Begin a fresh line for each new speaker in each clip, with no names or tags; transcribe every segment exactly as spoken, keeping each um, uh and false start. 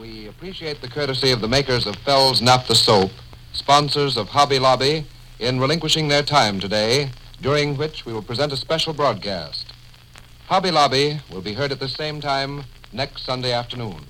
We appreciate the courtesy of the makers of Fell's Naphtha Soap, sponsors of Hobby Lobby, in relinquishing their time today, during which we will present a special broadcast. Hobby Lobby will be heard at the same time next Sunday afternoon.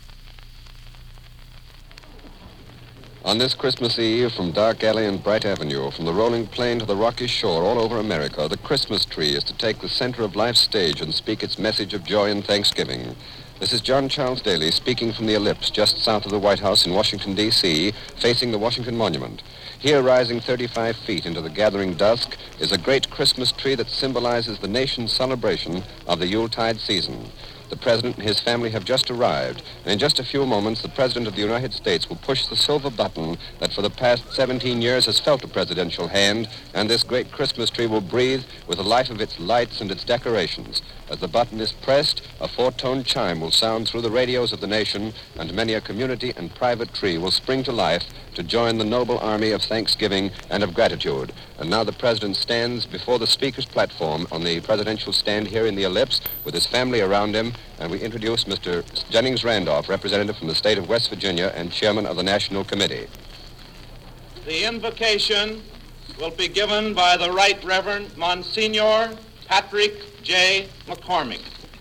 On this Christmas Eve, from Dark Alley and Bright Avenue, from the rolling plain to the rocky shore all over America, the Christmas tree is to take the center of life's stage and speak its message of joy and thanksgiving. This is John Charles Daly speaking from the Ellipse, just south of the White House in Washington, D C, facing the Washington Monument. Here, rising thirty-five feet into the gathering dusk, is a great Christmas tree that symbolizes the nation's celebration of the Yuletide season. The President and his family have just arrived, and in just a few moments, the President of the United States will push the silver button that for the past seventeen years has felt a presidential hand, and this great Christmas tree will breathe with the life of its lights and its decorations. As the button is pressed, a four-tone chime will sound through the radios of the nation, and many a community and private tree will spring to life to join the noble army of thanksgiving and of gratitude. And now the President stands before the Speaker's platform on the presidential stand here in the Ellipse with his family around him, and we introduce Mister Jennings Randolph, representative from the state of West Virginia and chairman of the National Committee.
The invocation will be given by the Right Reverend Monsignor Patrick J. McCormick.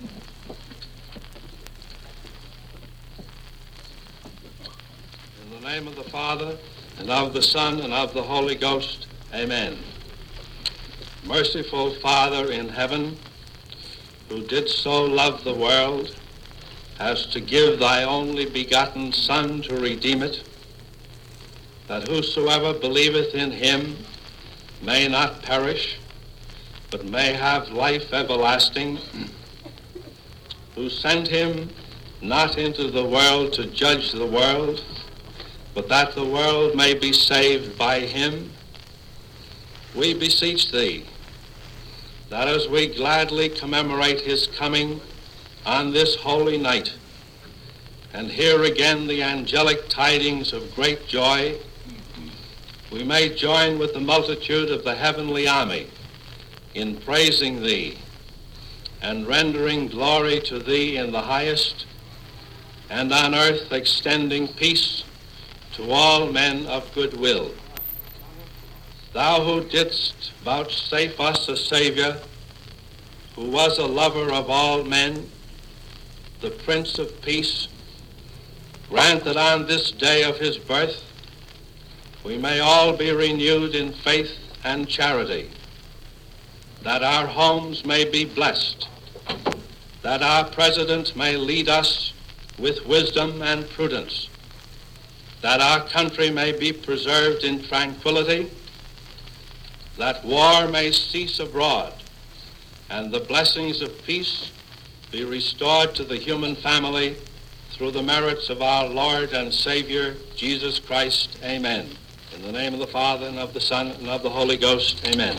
In the name of the Father, and of the Son, and of the Holy Ghost, amen. Merciful Father in heaven, who did so love the world as to give thy only begotten Son to redeem it, that whosoever believeth in him may not perish, but may have life everlasting, who sent him not into the world to judge the world, but that the world may be saved by him, we beseech thee that as we gladly commemorate his coming on this holy night and hear again the angelic tidings of great joy, we may join with the multitude of the heavenly army in praising thee and rendering glory to thee in the highest, and on earth extending peace to all men of good will. Thou who didst vouchsafe us a Savior, who was a lover of all men, the Prince of Peace, grant that on this day of his birth we may all be renewed in faith and charity, that our homes may be blessed, that our President may lead us with wisdom and prudence, that our country may be preserved in tranquility, that war may cease abroad, and the blessings of peace be restored to the human family through the merits of our Lord and Savior, Jesus Christ. Amen. In the name of the Father, and of the Son, and of the Holy Ghost. Amen.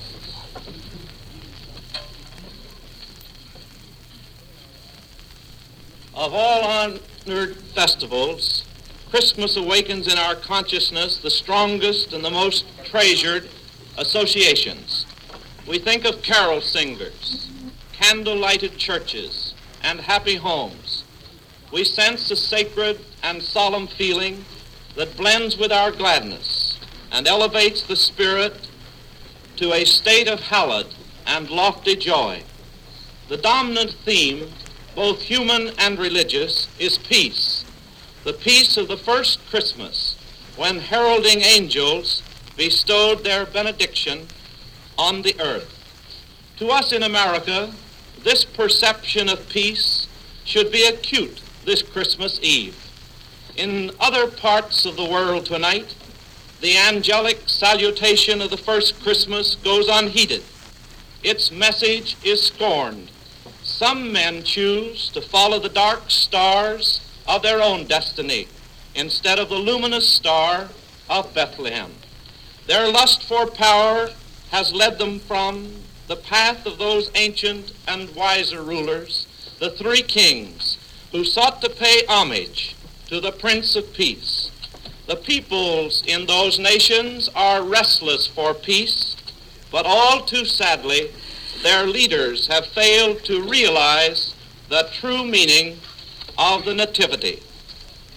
Of all honored festivals, Christmas awakens in our consciousness the strongest and the most treasured associations. We think of carol singers, candle-lighted churches, and happy homes. We sense a sacred and solemn feeling that blends with our gladness and elevates the spirit to a state of hallowed and lofty joy. The dominant theme, both human and religious, is peace. The peace of the first Christmas, when heralding angels bestowed their benediction on the earth. To us in America, this perception of peace should be acute this Christmas Eve. In other parts of the world tonight, the angelic salutation of the first Christmas goes unheeded. Its message is scorned. Some men choose to follow the dark stars of their own destiny instead of the luminous star of Bethlehem. Their lust for power has led them from the path of those ancient and wiser rulers, the three kings, who sought to pay homage to the Prince of Peace. The peoples in those nations are restless for peace, but all too sadly, their leaders have failed to realize the true meaning of the Nativity.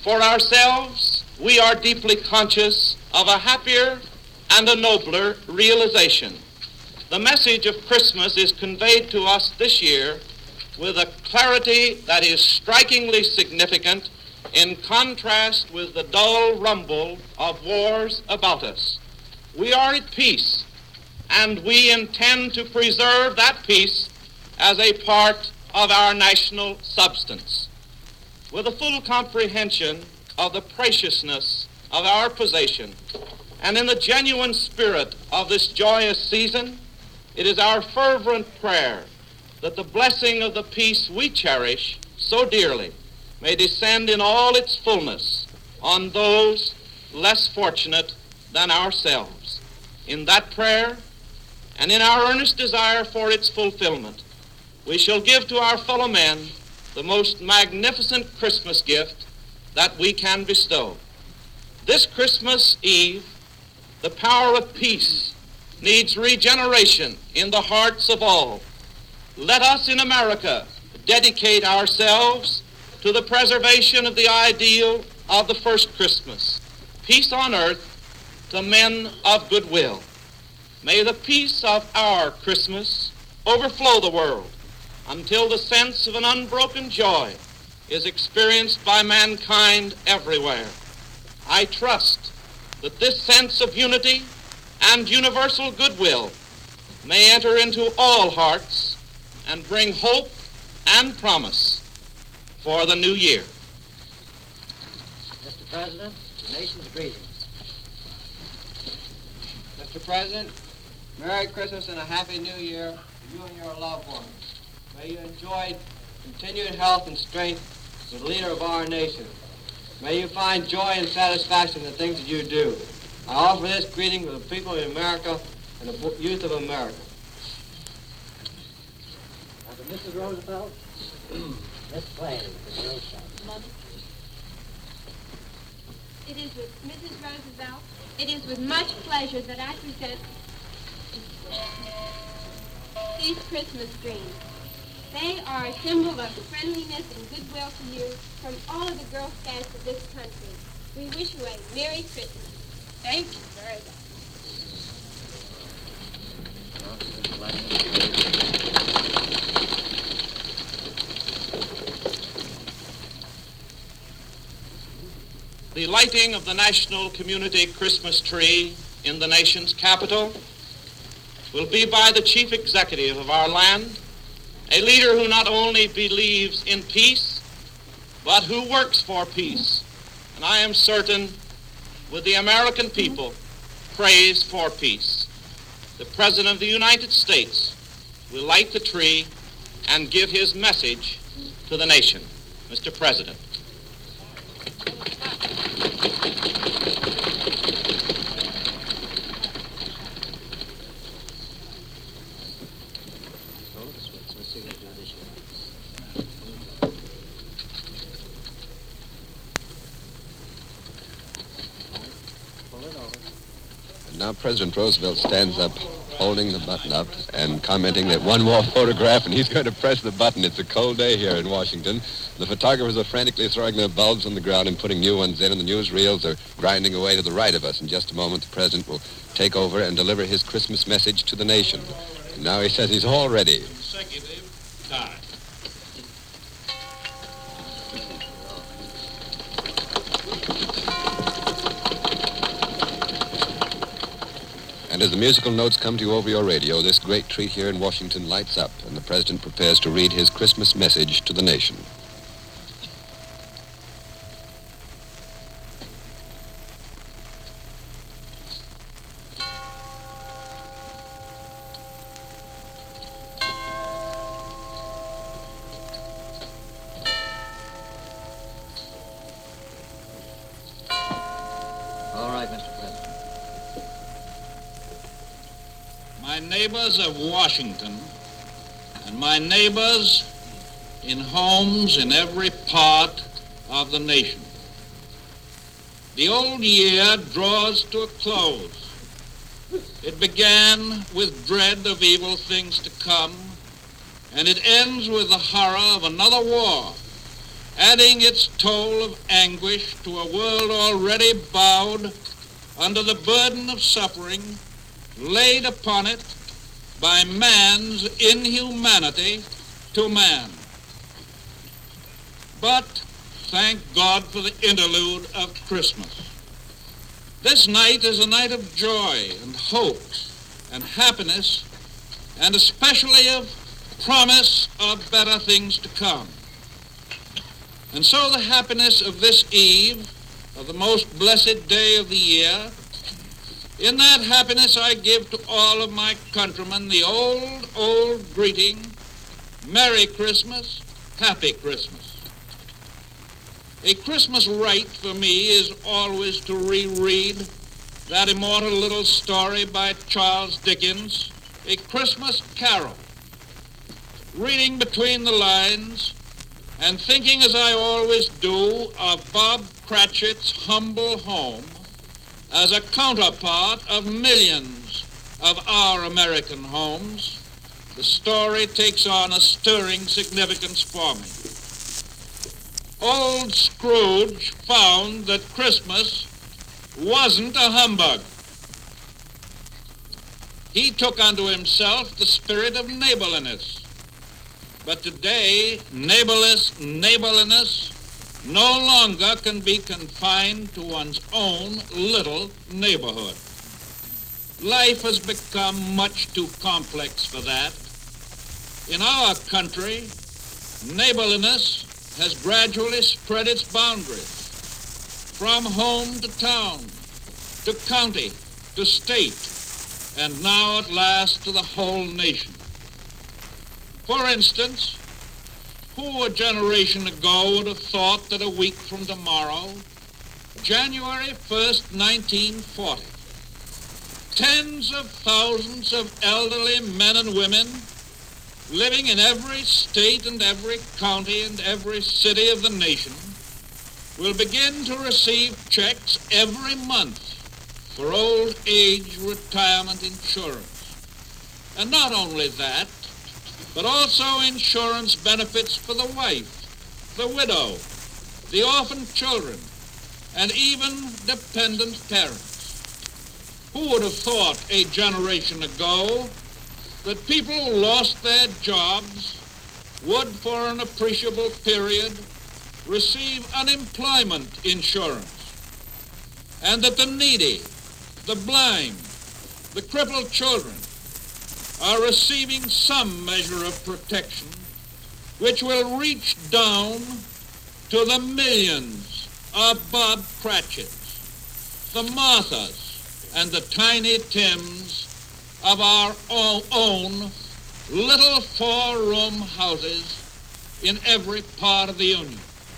For ourselves, we are deeply conscious of a happier and a nobler realization. The message of Christmas is conveyed to us this year with a clarity that is strikingly significant in contrast with the dull rumble of wars about us. We are at peace, and we intend to preserve that peace as a part of our national substance. With a full comprehension of the preciousness of our possession, and in the genuine spirit of this joyous season, it is our fervent prayer that the blessing of the peace we cherish so dearly may descend in all its fullness on those less fortunate than ourselves. In that prayer, and in our earnest desire for its fulfillment, we shall give to our fellow men the most magnificent Christmas gift that we can bestow. This Christmas Eve, the power of peace needs regeneration in the hearts of all. Let us in America dedicate ourselves to the preservation of the ideal of the first Christmas, peace on earth to men of goodwill. May the peace of our Christmas overflow the world until the sense of an unbroken joy is experienced by mankind everywhere. I trust that this sense of unity and universal goodwill may enter into all hearts and bring hope and promise for the new year.
Mister President, the nation's greetings.
Mister President, Merry Christmas and a Happy New Year to you and your loved ones. May you enjoy continued health and strength as the leader of our nation. May you find joy and satisfaction in the things that you do. I offer this greeting to the people of America and the youth of America.
Now to Missus Roosevelt, this play is your son.
Mother. It is with Missus Roosevelt, it is with much pleasure that I present these Christmas dreams. They are a symbol of friendliness and goodwill to you from all of the Girl Scouts of this country. We wish you a Merry Christmas. Thank you very
much. The lighting of the National Community Christmas tree in the nation's capital will be by the chief executive of our land, a leader who not only believes in peace, but who works for peace. And I am certain, with the American people, prays for peace. The President of the United States will light the tree and give his message to the nation. Mister President.
Now President Roosevelt stands up, holding the button up and commenting that one more photograph and he's going to press the button. It's a cold day here in Washington. The photographers are frantically throwing their bulbs on the ground and putting new ones in, and the newsreels are grinding away to the right of us. In just a moment, the President will take over and deliver his Christmas message to the nation. And now he says he's all ready.
Consecutive time.
And as the musical notes come to you over your radio, this great treat here in Washington lights up, and the President prepares to read his Christmas message to the nation.
All right, Mister President.
My neighbors of Washington and my neighbors in homes in every part of the nation. The old year draws to a close. It began with dread of evil things to come, and it ends with the horror of another war, adding its toll of anguish to a world already bowed under the burden of suffering laid upon it by man's inhumanity to man. But thank God for the interlude of Christmas. This night is a night of joy and hope and happiness, and especially of promise of better things to come. And so the happiness of this eve, of the most blessed day of the year, in that happiness I give to all of my countrymen the old, old greeting, Merry Christmas, Happy Christmas. A Christmas rite for me is always to reread that immortal little story by Charles Dickens, A Christmas Carol, reading between the lines and thinking, as I always do, of Bob Cratchit's humble home as a counterpart of millions of our American homes. The story takes on a stirring significance for me. Old Scrooge found that Christmas wasn't a humbug. He took unto himself the spirit of neighborliness. But today, neighborless neighborliness no longer can be confined to one's own little neighborhood. Life has become much too complex for that. In our country, neighborliness has gradually spread its boundaries from home to town, to county, to state, and now at last to the whole nation. For instance, who a generation ago would have thought that a week from tomorrow, January first, nineteen forty, tens of thousands of elderly men and women living in every state and every county and every city of the nation will begin to receive checks every month for old age retirement insurance. And not only that, but also insurance benefits for the wife, the widow, the orphan children, and even dependent parents. Who would have thought a generation ago that people who lost their jobs would, for an appreciable period, receive unemployment insurance, and that the needy, the blind, the crippled children are receiving some measure of protection which will reach down to the millions of Bob Cratchits, the Marthas, and the Tiny Tims of our own little four-room houses in every part of the Union.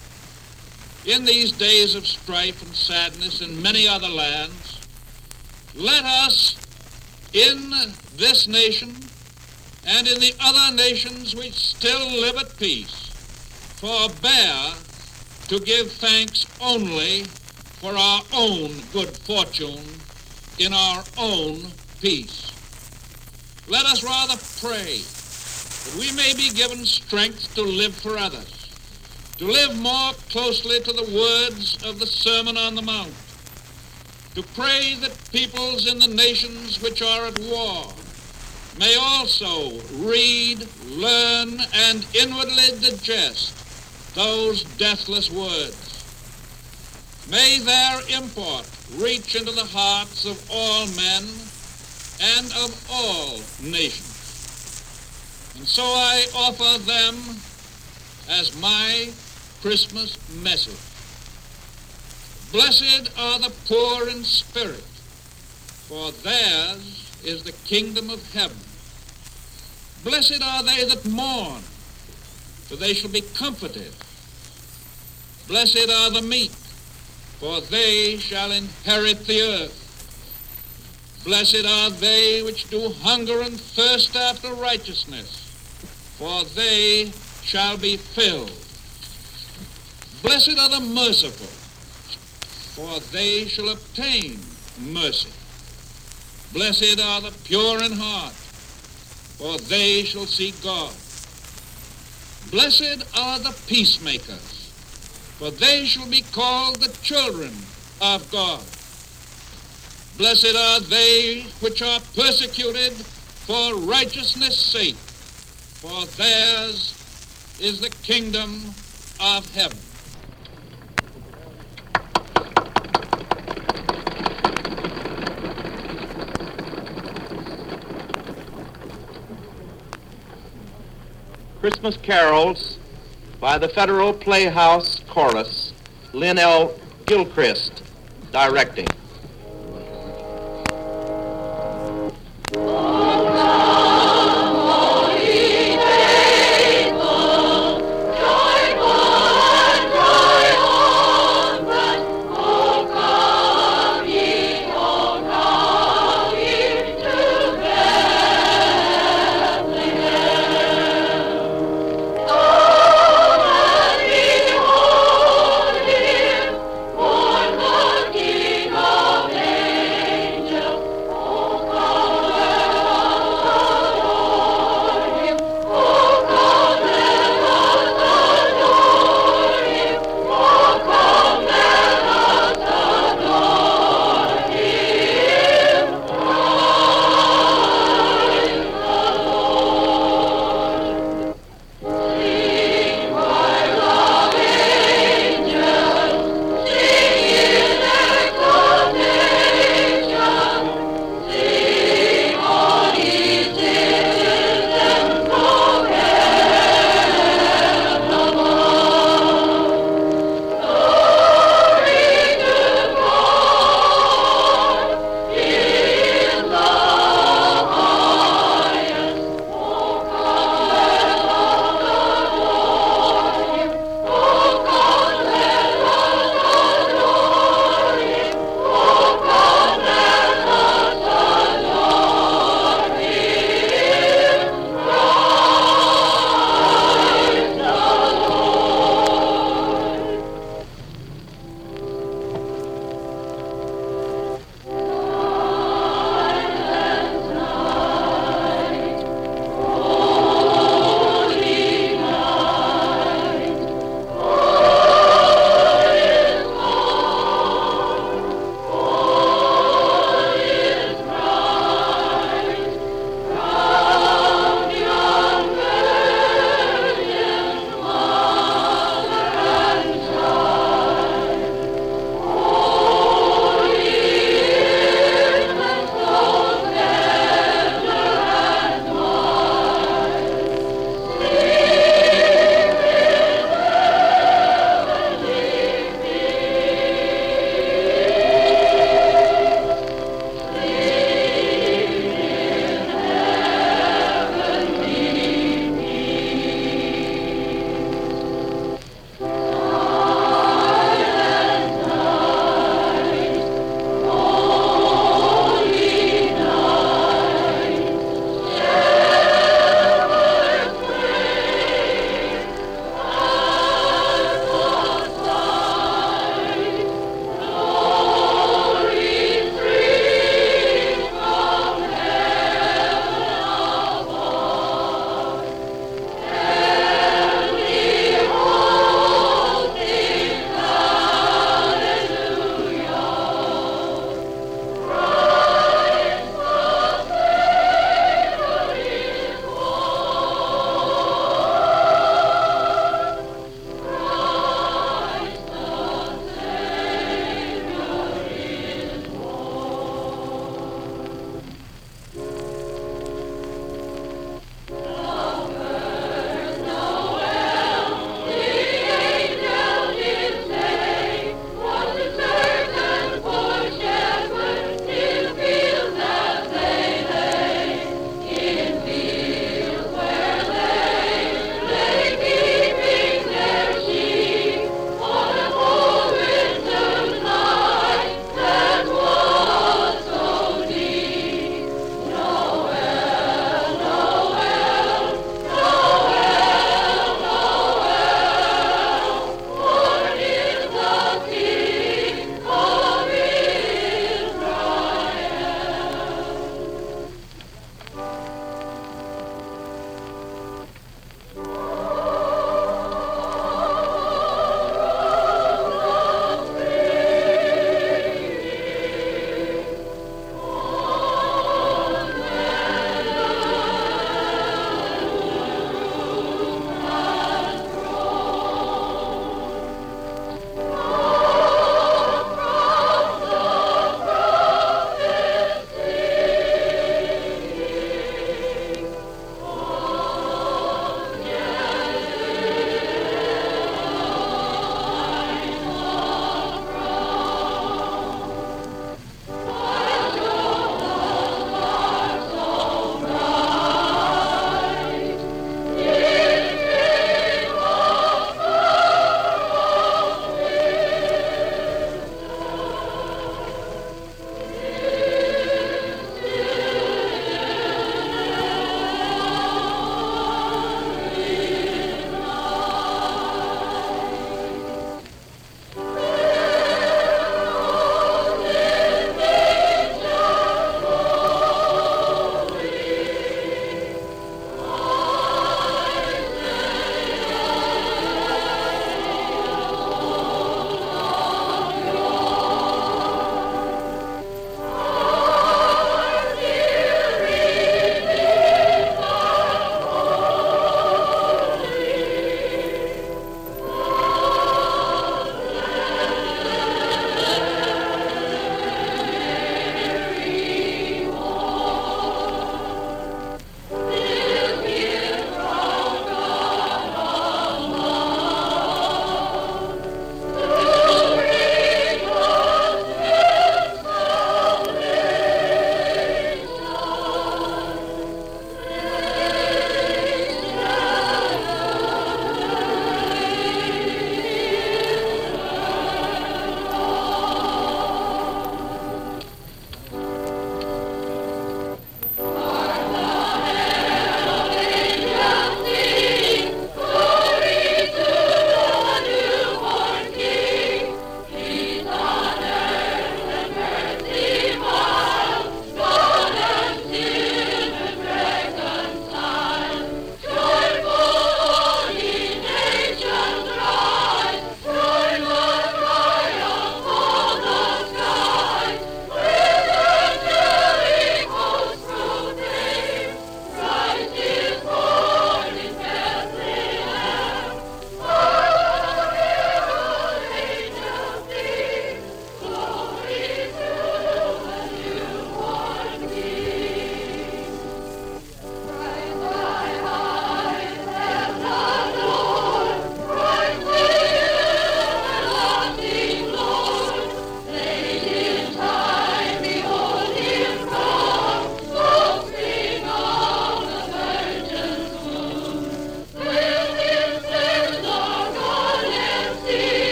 In these days of strife and sadness in many other lands, let us, in this nation and in the other nations which still live at peace, forbear to give thanks only for our own good fortune in our own peace. Let us rather pray that we may be given strength to live for others, to live more closely to the words of the Sermon on the Mount, to pray that peoples in the nations which are at war may also read, learn, and inwardly digest those deathless words. May their import reach into the hearts of all men and of all nations. And so I offer them as my Christmas message. Blessed are the poor in spirit, for theirs is the kingdom of heaven. Blessed are they that mourn, for they shall be comforted. Blessed are the meek, for they shall inherit the earth. Blessed are they which do hunger and thirst after righteousness, for they shall be filled. Blessed are the merciful, for they shall obtain mercy. Blessed are the pure in heart, for they shall see God. Blessed are the peacemakers, for they shall be called the children of God. Blessed are they which are persecuted for righteousness' sake, for theirs is the kingdom of heaven. Christmas Carols by the Federal Playhouse Chorus, Lynn L. Gilchrist directing.
King of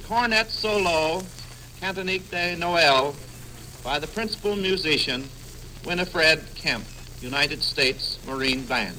cornet solo, Cantique de Noël, by the principal musician, Winifred Kemp, United States Marine Band.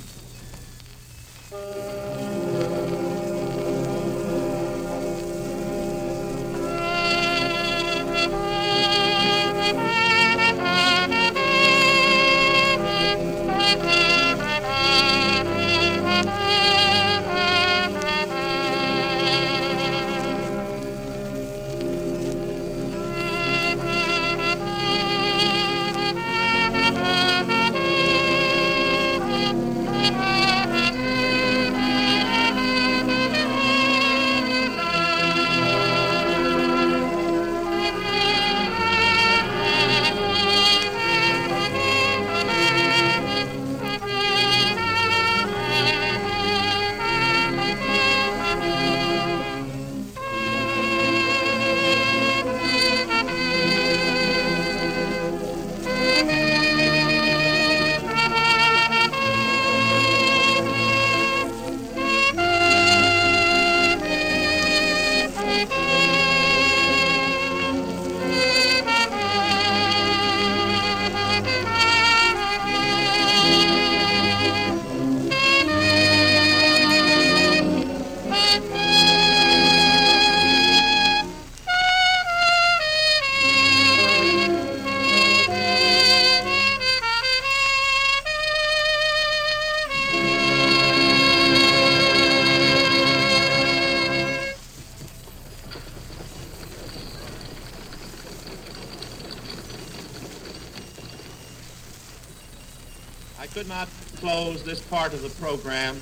I could not close this part of the program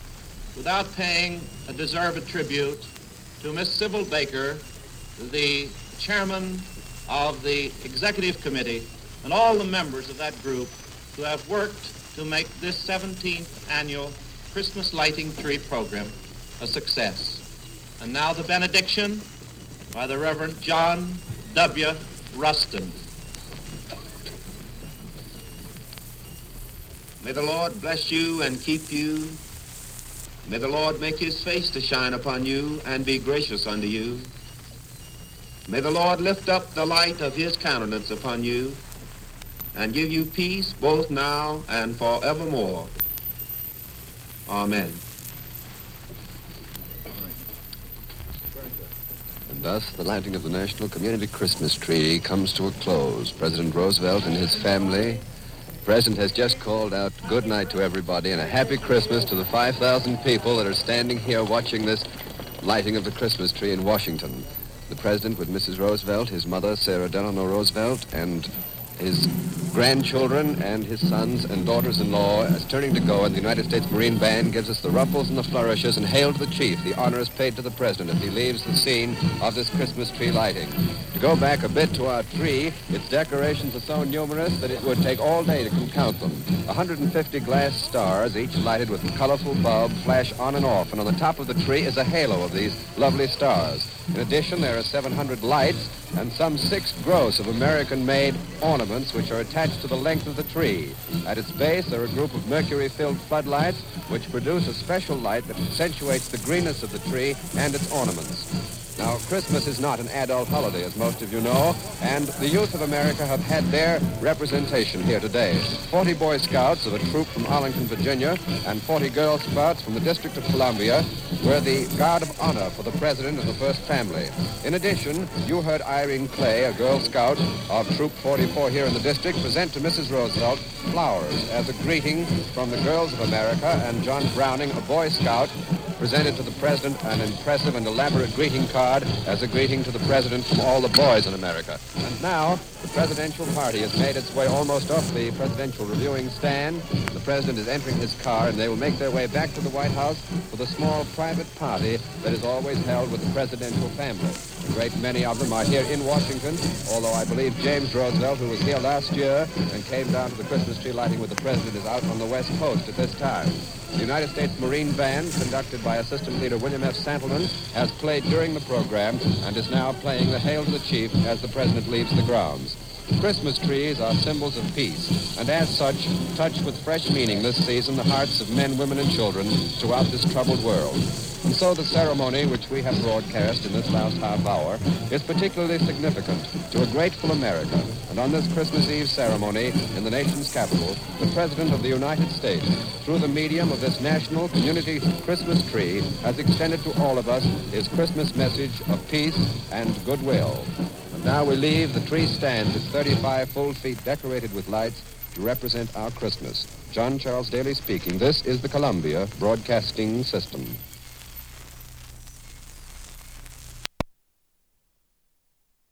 without paying a deserved tribute to Miss Sybil Baker, the chairman of the executive committee, and all the members of that group who have worked to make this seventeenth annual Christmas lighting tree program a success. And now the benediction by the Reverend John W. Rustin. May the Lord bless you and keep you. May the Lord make his face to shine upon you and be gracious unto you. May the Lord lift up the light of his countenance upon you and give you peace both now and forevermore. Amen.
And thus the lighting of the National Community Christmas Tree comes to a close. President Roosevelt and his family, the President has just called out good night to everybody and a happy Christmas to the five thousand people that are standing here watching this lighting of the Christmas tree in Washington. The President with Missus Roosevelt, his mother, Sarah Delano Roosevelt, and his grandchildren and his sons and daughters-in-law is turning to go, and the United States Marine Band gives us the ruffles and the flourishes and hail to the chief. The honor is paid to the President as he leaves the scene of this Christmas tree lighting. To go back a bit to our tree, its decorations are so numerous that it would take all day to count them. one hundred fifty glass stars, each lighted with a colorful bulb, flash on and off, and on the top of the tree is a halo of these lovely stars. In addition, there are seven hundred lights and some six gross of American-made ornaments which are attached to the length of the tree. At its base are a group of mercury-filled floodlights which produce a special light that accentuates the greenness of the tree and its ornaments. Now, Christmas is not an adult holiday, as most of you know, and the youth of America have had their representation here today. forty Boy Scouts of a troop from Arlington, Virginia, and forty Girl Scouts from the District of Columbia were the guard of honor for the President and the First Family. In addition, you heard Irene Clay, a Girl Scout of Troop forty-four here in the district, present to Missus Roosevelt flowers as a greeting from the Girls of America, and John Browning, a Boy Scout, presented to the President an impressive and elaborate greeting card as a greeting to the President from all the boys in America. And now, the presidential party has made its way almost off the presidential reviewing stand. The President is entering his car, and they will make their way back to the White House for the small private party that is always held with the presidential family. A great many of them are here in Washington, although I believe James Roosevelt, who was here last year and came down to the Christmas tree lighting with the President, is out on the West Coast at this time. The United States Marine Band, conducted by Assistant Leader William F. Santelman, has played during the program and is now playing the Hail to the Chief as the President leaves the grounds. Christmas trees are symbols of peace, and as such, touch with fresh meaning this season the hearts of men, women, and children throughout this troubled world. And so the ceremony which we have broadcast in this last half hour is particularly significant to a grateful America. And on this Christmas Eve ceremony in the nation's capital, the President of the United States, through the medium of this National Community Christmas Tree, has extended to all of us his Christmas message of peace and goodwill. And now we leave the tree stand, its thirty-five full feet decorated with lights, to represent our Christmas. John Charles Daly speaking. This is the Columbia Broadcasting System.